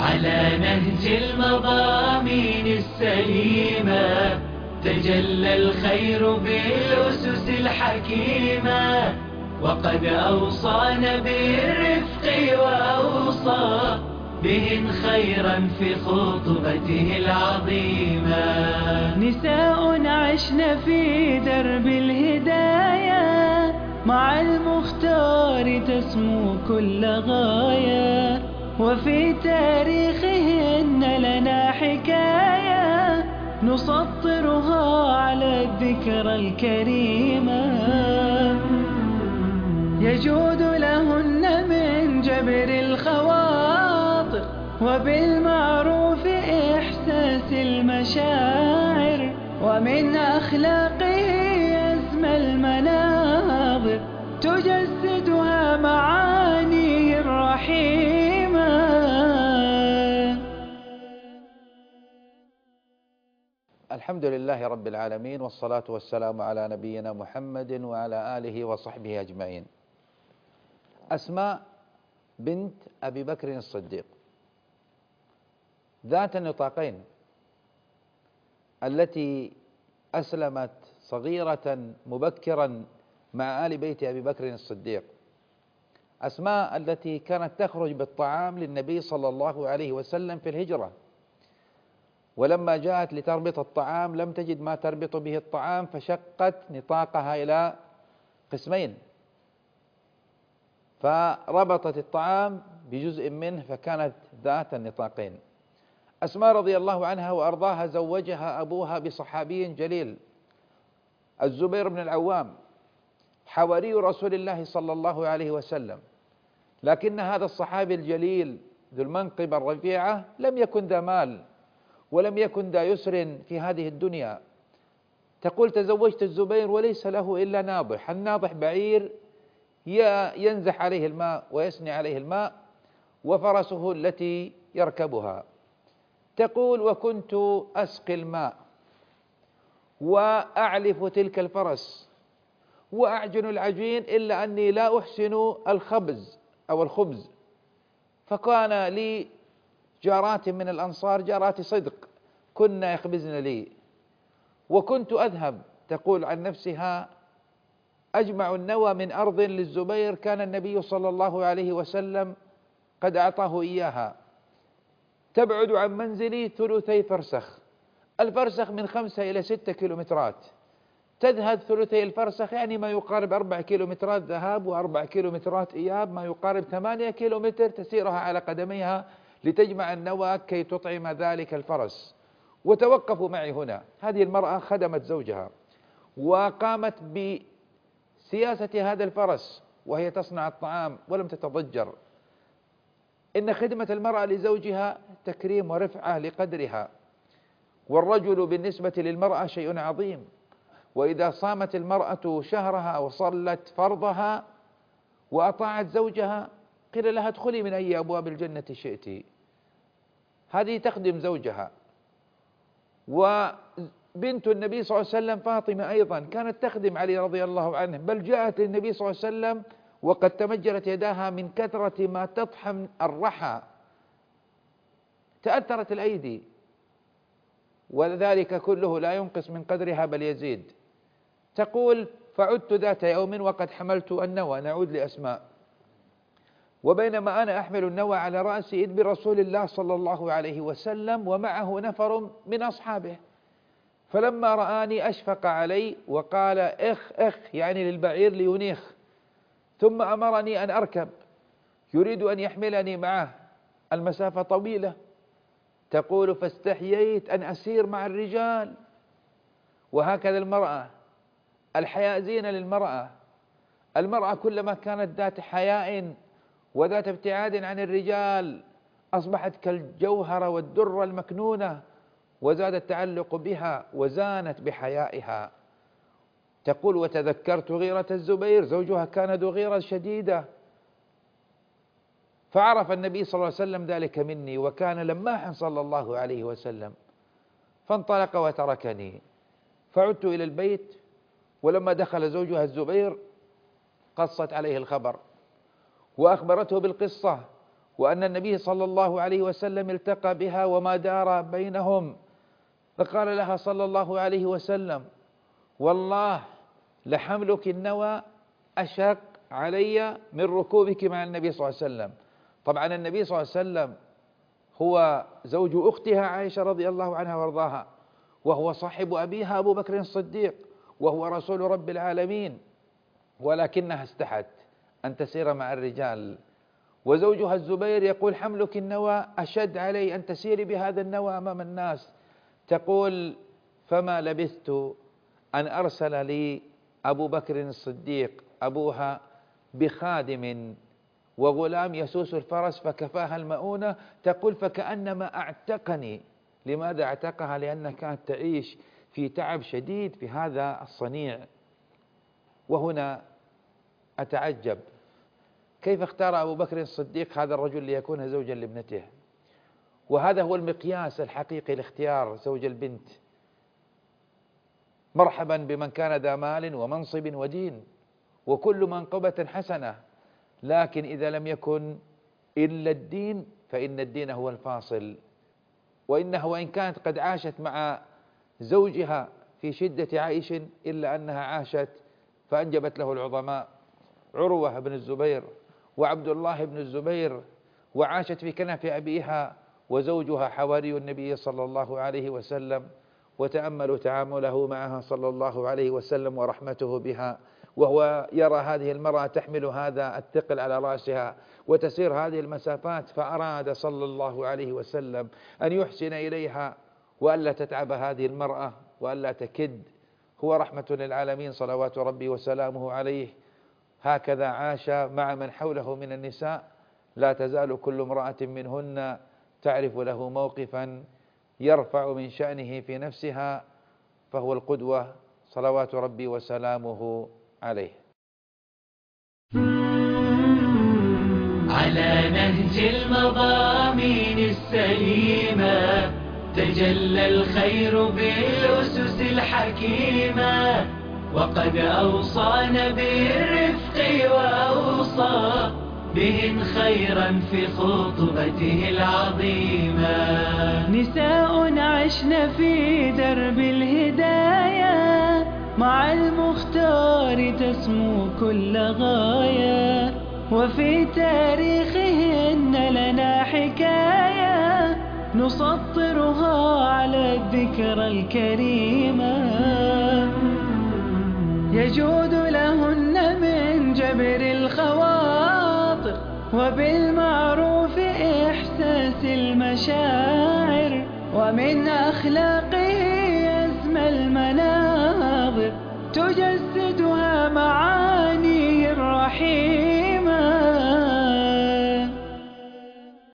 على نهج المضامين السليمة تجلى الخير بالأسس الحكيمة، وقد أوصانا بالرفق وأوصى بهن خيرا في خطبته العظيمة. نساء عشن في درب الهداية، مع المختار تسمو كل غاية، وفي تاريخهن لنا حكاية نسطرها على الذكرى الكريمة. يجود لهن من جبر الخواطر، وبالمعروف إحساس المشاعر، ومن أخلاقه أسمى المناظر تجسدها معانيه الرحيمة. الحمد لله رب العالمين، والصلاة والسلام على نبينا محمد وعلى آله وصحبه أجمعين. أسماء بنت أبي بكر الصديق ذات النطاقين التي أسلمت صغيرة مبكرا مع آل بيت أبي بكر الصديق. أسماء التي كانت تخرج بالطعام للنبي صلى الله عليه وسلم في الهجرة، ولما جاءت لتربط الطعام لم تجد ما تربط به الطعام، فشقت نطاقها إلى قسمين، فربطت الطعام بجزء منه فكانت ذات النطاقين. أسماء رضي الله عنها وأرضاها زوجها أبوها بصحابي جليل، الزبير بن العوام، حواري رسول الله صلى الله عليه وسلم، لكن هذا الصحابي الجليل ذو المنقبة الرفيعة لم يكن ذا مال ولم يكن ذا يسر في هذه الدنيا. تقول: تزوجت الزبير وليس له إلا ناضح، الناضح بعير ينزح عليه الماء ويسني عليه الماء، وفرسه التي يركبها. تقول: وكنت أسقي الماء وأعلف تلك الفرس وأعجن العجين، إلا أني لا أحسن الخبز أو الخبز، فكان لي جارات من الأنصار، جارات صدق، كنا يخبزن لي، وكنت أذهب، تقول عن نفسها، أجمع النوى من أرض للزبير كان النبي صلى الله عليه وسلم قد أعطاه إياها، تبعد عن منزلي 3 فرسخ، الفرسخ من 5 إلى 6 كيلومترات، تذهب 3 الفرسخ يعني ما يقارب 4 كيلومترات ذهاب و4 كيلومترات إياب، ما يقارب 8 كيلومتر تسيرها على قدميها لتجمع النوى كي تطعم ذلك الفرس. وتوقفوا معي هنا، هذه المرأة خدمت زوجها وقامت بسياسة هذا الفرس وهي تصنع الطعام ولم تتضجر. إن خدمة المرأة لزوجها تكريم ورفعة لقدرها، والرجل بالنسبة للمرأة شيء عظيم، وإذا صامت المرأة شهرها وصلت فرضها وأطاعت زوجها قيل لها: ادخلي من أي أبواب الجنة شئت. هذه تخدم زوجها. وبنت النبي صلى الله عليه وسلم فاطمة أيضا كانت تخدم علي رضي الله عنه، بل جاءت للنبي صلى الله عليه وسلم وقد تمجرت يداها من كثرة ما تطحن الرحى، تأثرت الأيدي، وذلك كله لا ينقص من قدرها بل يزيد. تقول: فعدت ذات يوم وقد حملت النوى، نعود لأسماء، وبينما أنا أحمل النوى على رأسي إذ برسول الله صلى الله عليه وسلم ومعه نفر من أصحابه، فلما رآني أشفق علي وقال: إخ إخ، يعني للبعير لينيخ، ثم أمرني أن أركب، يريد أن يحملني معه، المسافة طويلة. تقول: فاستحييت أن أسير مع الرجال. وهكذا المرأة، الحياء زينة للمرأة، المرأة كلما كانت ذات حياء وذات ابتعاد عن الرجال أصبحت كالجوهرة والدرة المكنونة، وزاد التعلق بها وزانت بحيائها. تقول: وتذكرت غيرة الزبير، زوجها كان ذو غيرة شديدة، فعرف النبي صلى الله عليه وسلم ذلك مني، وكان لماحا صلى الله عليه وسلم، فانطلق وتركني. فعدت إلى البيت، ولما دخل زوجها الزبير قصت عليه الخبر وأخبرته بالقصة، وأن النبي صلى الله عليه وسلم التقى بها وما دار بينهم، فقال لها صلى الله عليه وسلم: والله لحملك النوى أشق علي من ركوبك مع النبي صلى الله عليه وسلم. طبعا النبي صلى الله عليه وسلم هو زوج أختها عائشة رضي الله عنها وارضاها، وهو صاحب أبيها أبو بكر الصديق، وهو رسول رب العالمين، ولكنها استحت أن تسير مع الرجال. وزوجها الزبير يقول: حملك النوى أشد علي أن تسيري بهذا النوى أمام الناس. تقول: فما لبثت أن أرسل لي أبو بكر الصديق أبوها بخادم وغلام يسوس الفرس فكفاها المؤونة. تقول: فكأنما أعتقني. لماذا اعتقها؟ لأنها كانت تعيش في تعب شديد في هذا الصنيع. وهنا أتعجب كيف اختار أبو بكر الصديق هذا الرجل ليكون زوجا لابنته، وهذا هو المقياس الحقيقي لاختيار زوج البنت. مرحبا بمن كان ذا مال ومنصب ودين وكل منقبة حسنة، لكن إذا لم يكن إلا الدين فإن الدين هو الفاصل. وإنها وإن كانت قد عاشت مع زوجها في شدة عيش إلا أنها عاشت فأنجبت له العظماء عروة بن الزبير وعبد الله بن الزبير، وعاشت في كنف أبيها وزوجها حواري النبي صلى الله عليه وسلم. وتأملوا تعامله معها صلى الله عليه وسلم ورحمته بها، وهو يرى هذه المرأة تحمل هذا الثقل على رأسها وتسير هذه المسافات، فأراد صلى الله عليه وسلم أن يحسن إليها وألا تتعب هذه المرأة وألا تكد. هو رحمة للعالمين صلوات ربي وسلامه عليه. هكذا عاش مع من حوله من النساء، لا تزال كل امرأة منهن تعرف له موقفا يرفع من شأنه في نفسها، فهو القدوة صلوات ربي وسلامه عليه. على نهج المضامين السليمة تجلى الخير بالأسس الحكيمة، وقد أوصانا بالرفق وأوصى بهن خيرا في خطبته العظيمة. نساء عشن في درب الهداية مع المختار تسمو كل غاية، وفي تاريخهن لنا حكاية نسطرها على الذكرى الكريمة. يجود لهن من جبر الخواطر وبالمعروف إحساس المشاعر، ومن أخلاق